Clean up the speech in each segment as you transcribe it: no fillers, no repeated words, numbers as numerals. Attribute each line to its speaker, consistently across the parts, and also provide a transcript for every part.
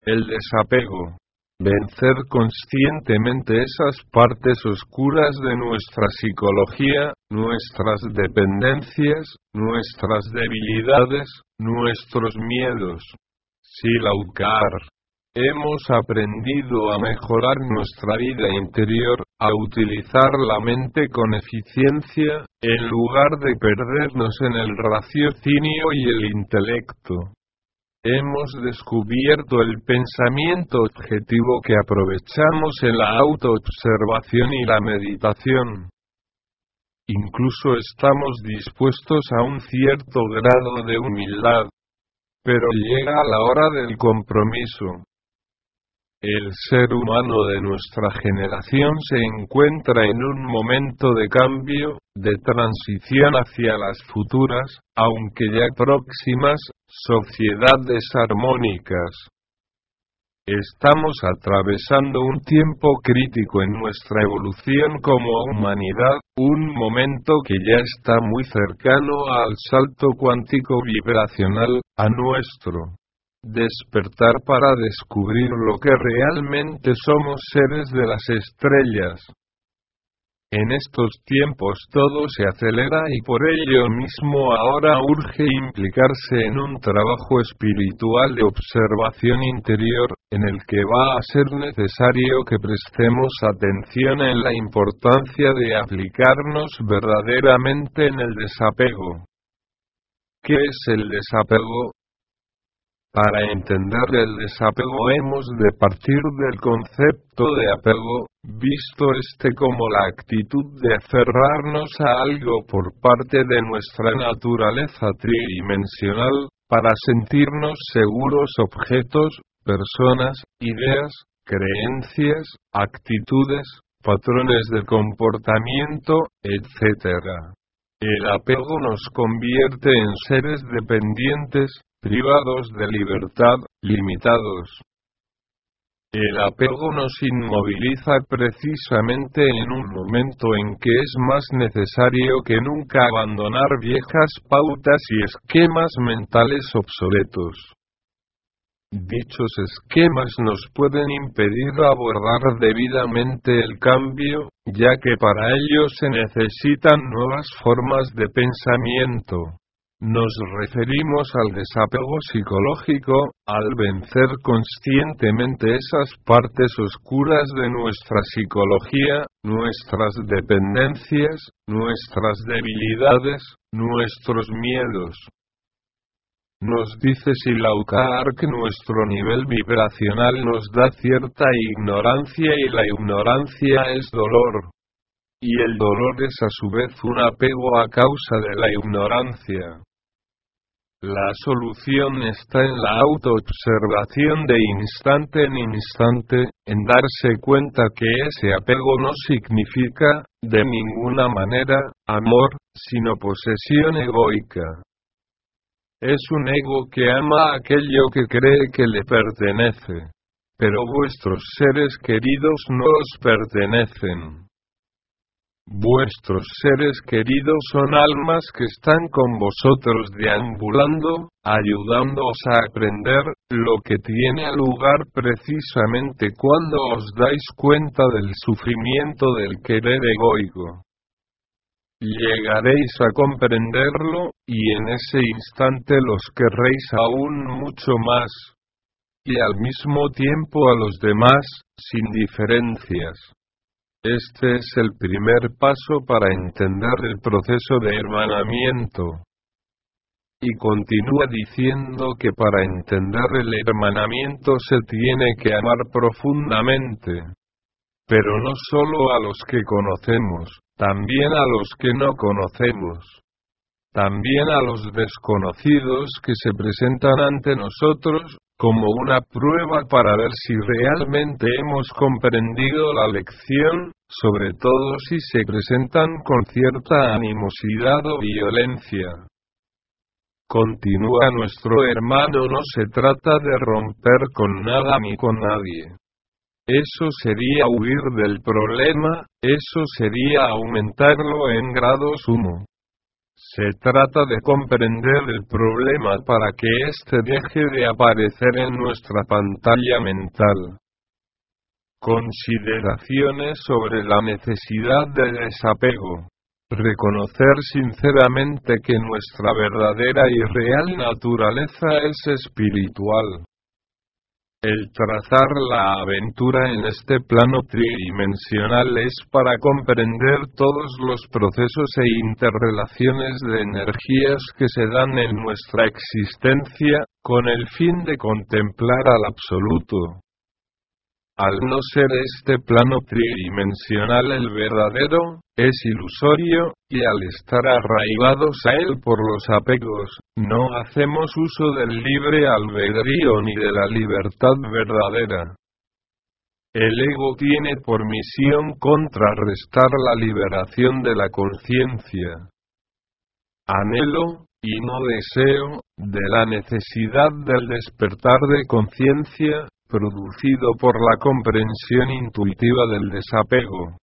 Speaker 1: El desapego. Vencer conscientemente esas partes oscuras de nuestra psicología, nuestras dependencias, nuestras debilidades, nuestros miedos. Silaukar. Hemos aprendido a mejorar nuestra vida interior, a utilizar la mente con eficiencia, en lugar de perdernos en el raciocinio y el intelecto. Hemos descubierto el pensamiento objetivo que aprovechamos en la autoobservación y la meditación. Incluso estamos dispuestos a un cierto grado de humildad. Pero llega la hora del compromiso. El ser humano de nuestra generación se encuentra en un momento de cambio, de transición hacia las futuras, aunque ya próximas, sociedades armónicas. Estamos atravesando un tiempo crítico en nuestra evolución como humanidad, un momento que ya está muy cercano al salto cuántico vibracional, a nuestro despertar para descubrir lo que realmente somos, seres de las estrellas. En estos tiempos todo se acelera y por ello mismo ahora urge implicarse en un trabajo espiritual de observación interior, en el que va a ser necesario que prestemos atención en la importancia de aplicarnos verdaderamente en el desapego. ¿Qué es el desapego? Para entender el desapego hemos de partir del concepto de apego, visto como la actitud de aferrarnos a algo por parte de nuestra naturaleza tridimensional, para sentirnos seguros, objetos, personas, ideas, creencias, actitudes, patrones de comportamiento, etc. El apego nos convierte en seres dependientes, privados de libertad, limitados. El apego nos inmoviliza precisamente en un momento en que es más necesario que nunca abandonar viejas pautas y esquemas mentales obsoletos. Dichos esquemas nos pueden impedir abordar debidamente el cambio, ya que para ello se necesitan nuevas formas de pensamiento. Nos referimos al desapego psicológico, al vencer conscientemente esas partes oscuras de nuestra psicología, nuestras dependencias, nuestras debilidades, nuestros miedos. Nos dice Silaukar que nuestro nivel vibracional nos da cierta ignorancia y la ignorancia es dolor. Y el dolor es a su vez un apego a causa de la ignorancia. La solución está en la autoobservación de instante en instante, en darse cuenta que ese apego no significa, de ninguna manera, amor, sino posesión egoica. Es un ego que ama aquello que cree que le pertenece. Pero vuestros seres queridos no os pertenecen. Vuestros seres queridos son almas que están con vosotros deambulando, ayudándoos a aprender, lo que tiene lugar precisamente cuando os dais cuenta del sufrimiento del querer egoico. Llegaréis a comprenderlo, y en ese instante los querréis aún mucho más. Y al mismo tiempo a los demás, sin diferencias. Este es el primer paso para entender el proceso de hermanamiento. Y continúa diciendo que para entender el hermanamiento se tiene que amar profundamente. Pero no solo a los que conocemos, también a los que no conocemos. También a los desconocidos que se presentan ante nosotros, como una prueba para ver si realmente hemos comprendido la lección, sobre todo si se presentan con cierta animosidad o violencia. Continúa nuestro hermano: no se trata de romper con nada ni con nadie. Eso sería huir del problema, eso sería aumentarlo en grado sumo. Se trata de comprender el problema para que éste deje de aparecer en nuestra pantalla mental. Consideraciones sobre la necesidad de desapego. Reconocer sinceramente que nuestra verdadera y real naturaleza es espiritual. El trazar la aventura en este plano tridimensional es para comprender todos los procesos e interrelaciones de energías que se dan en nuestra existencia, con el fin de contemplar al absoluto. Al no ser este plano tridimensional el verdadero, es ilusorio, y al estar arraigados a él por los apegos, no hacemos uso del libre albedrío ni de la libertad verdadera. El ego tiene por misión contrarrestar la liberación de la conciencia. Anhelo, y no deseo, de la necesidad del despertar de conciencia, producido por la comprensión intuitiva del desapego.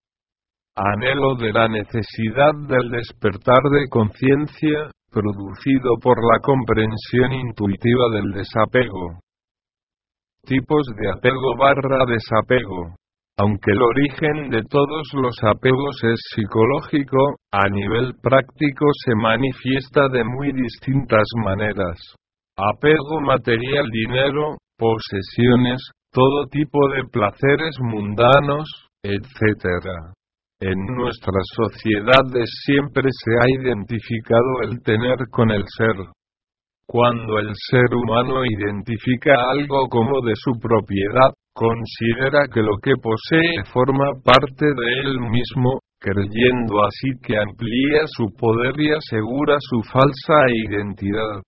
Speaker 1: Anhelo de la necesidad del despertar de conciencia, producido por la comprensión intuitiva del desapego. Tipos de apego/desapego. Aunque el origen de todos los apegos es psicológico, a nivel práctico se manifiesta de muy distintas maneras. Apego material: dinero, posesiones, todo tipo de placeres mundanos, etc. En nuestras sociedades siempre se ha identificado el tener con el ser. Cuando el ser humano identifica algo como de su propiedad, considera que lo que posee forma parte de él mismo, creyendo así que amplía su poder y asegura su falsa identidad.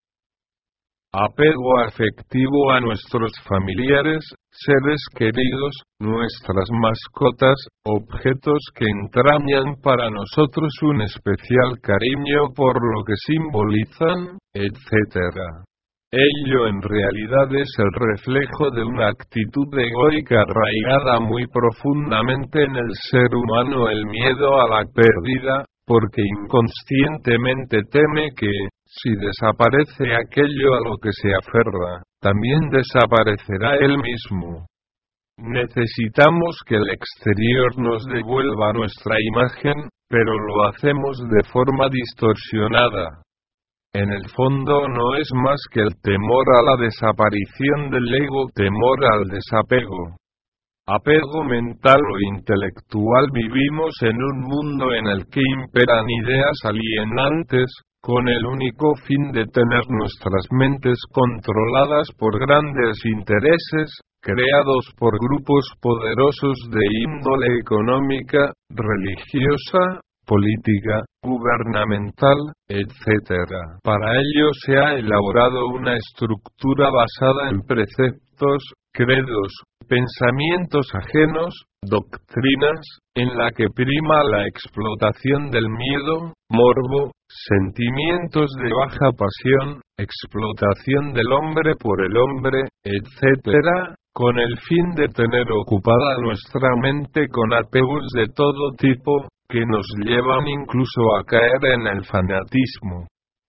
Speaker 1: Apego afectivo a nuestros familiares, seres queridos, nuestras mascotas, objetos que entrañan para nosotros un especial cariño por lo que simbolizan, etc. Ello en realidad es el reflejo de una actitud egoica arraigada muy profundamente en el ser humano, el miedo a la pérdida, porque inconscientemente teme que, si desaparece aquello a lo que se aferra, también desaparecerá él mismo. Necesitamos que el exterior nos devuelva nuestra imagen, pero lo hacemos de forma distorsionada. En el fondo no es más que el temor a la desaparición del ego, temor al desapego. Apego mental o intelectual: vivimos en un mundo en el que imperan ideas alienantes, con el único fin de tener nuestras mentes controladas por grandes intereses, creados por grupos poderosos de índole económica, religiosa, política, gubernamental, etc. Para ello se ha elaborado una estructura basada en preceptos, credos, pensamientos ajenos, doctrinas, en la que prima la explotación del miedo, morbo, sentimientos de baja pasión, explotación del hombre por el hombre, etc., con el fin de tener ocupada nuestra mente con apegos de todo tipo, que nos llevan incluso a caer en el fanatismo.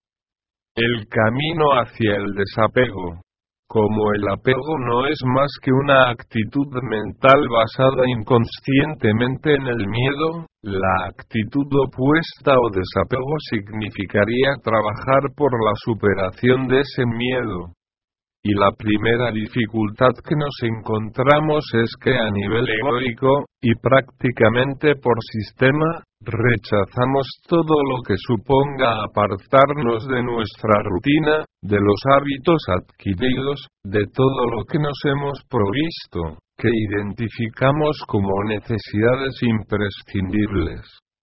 Speaker 1: El camino hacia el desapego. Como el apego no es más que una actitud mental basada inconscientemente en el miedo, la actitud opuesta o desapego significaría trabajar por la superación de ese miedo. Y la primera dificultad que nos encontramos es que a nivel egoico, y prácticamente por sistema, rechazamos todo lo que suponga apartarnos de nuestra rutina, de los hábitos adquiridos, de todo lo que nos hemos provisto, que identificamos como necesidades imprescindibles.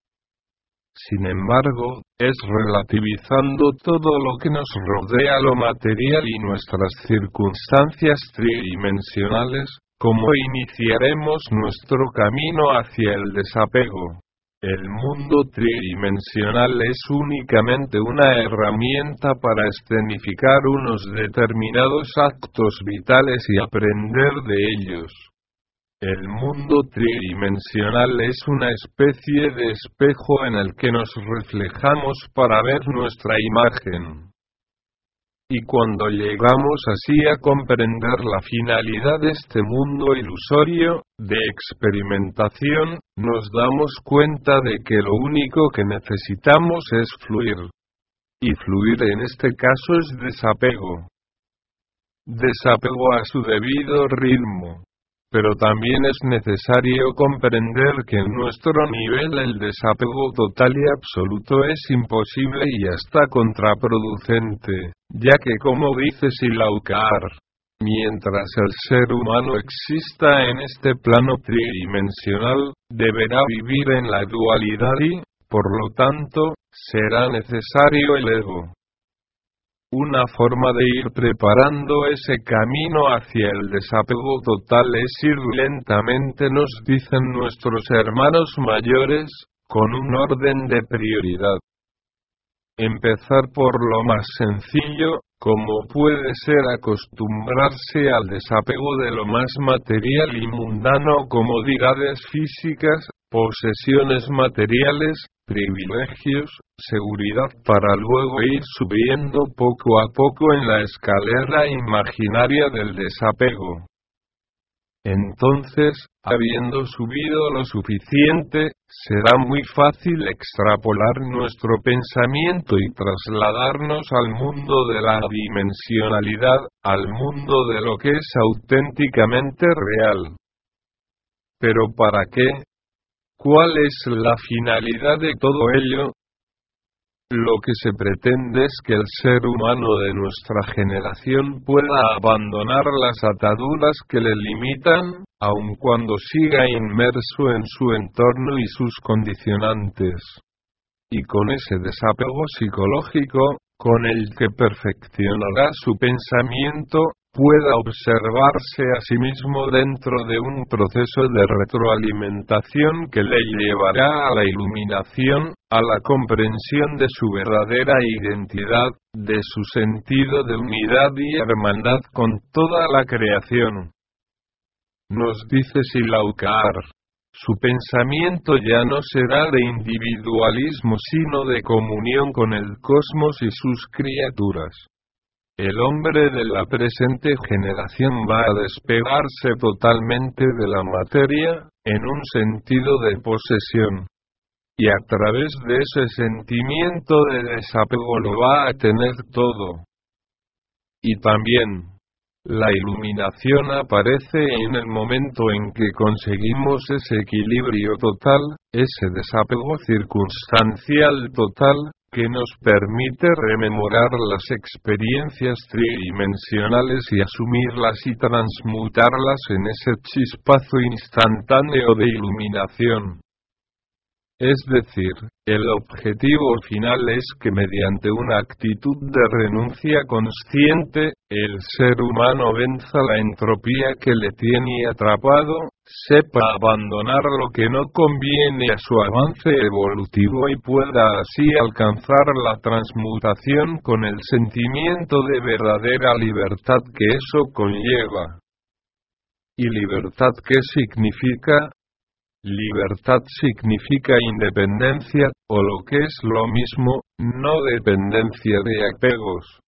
Speaker 1: Sin embargo, es relativizando todo lo que nos rodea, lo material y nuestras circunstancias tridimensionales, como iniciaremos nuestro camino hacia el desapego. El mundo tridimensional es únicamente una herramienta para escenificar unos determinados actos vitales y aprender de ellos. El mundo tridimensional es una especie de espejo en el que nos reflejamos para ver nuestra imagen. Y cuando llegamos así a comprender la finalidad de este mundo ilusorio, de experimentación, nos damos cuenta de que lo único que necesitamos es fluir. Y fluir en este caso es desapego. Desapego a su debido ritmo. Pero también es necesario comprender que en nuestro nivel el desapego total y absoluto es imposible y hasta contraproducente, ya que como dice Silaucar, mientras el ser humano exista en este plano tridimensional, deberá vivir en la dualidad y, por lo tanto, será necesario el ego. Una forma de ir preparando ese camino hacia el desapego total es ir lentamente, nos dicen nuestros hermanos mayores, con un orden de prioridad. Empezar por lo más sencillo, como puede ser acostumbrarse al desapego de lo más material y mundano, comodidades físicas, posesiones materiales, privilegios, seguridad, para luego ir subiendo poco a poco en la escalera imaginaria del desapego. Entonces, habiendo subido lo suficiente, será muy fácil extrapolar nuestro pensamiento y trasladarnos al mundo de la dimensionalidad, al mundo de lo que es auténticamente real. ¿Pero para qué? ¿Cuál es la finalidad de todo ello? Lo que se pretende es que el ser humano de nuestra generación pueda abandonar las ataduras que le limitan, aun cuando siga inmerso en su entorno y sus condicionantes. Y con ese desapego psicológico, con el que perfeccionará su pensamiento, pueda observarse a sí mismo dentro de un proceso de retroalimentación que le llevará a la iluminación, a la comprensión de su verdadera identidad, de su sentido de unidad y hermandad con toda la creación. Nos dice Silaucar, su pensamiento ya no será de individualismo sino de comunión con el cosmos y sus criaturas. El hombre de la presente generación va a despegarse totalmente de la materia, en un sentido de posesión. Y a través de ese sentimiento de desapego lo va a tener todo. Y también, la iluminación aparece en el momento en que conseguimos ese equilibrio total, ese desapego circunstancial total, que nos permite rememorar las experiencias tridimensionales y asumirlas y transmutarlas en ese chispazo instantáneo de iluminación. Es decir, el objetivo final es que mediante una actitud de renuncia consciente, el ser humano venza la entropía que le tiene atrapado, sepa abandonar lo que no conviene a su avance evolutivo y pueda así alcanzar la transmutación con el sentimiento de verdadera libertad que eso conlleva. ¿Y libertad qué significa? Libertad significa independencia, o lo que es lo mismo, no dependencia de apegos.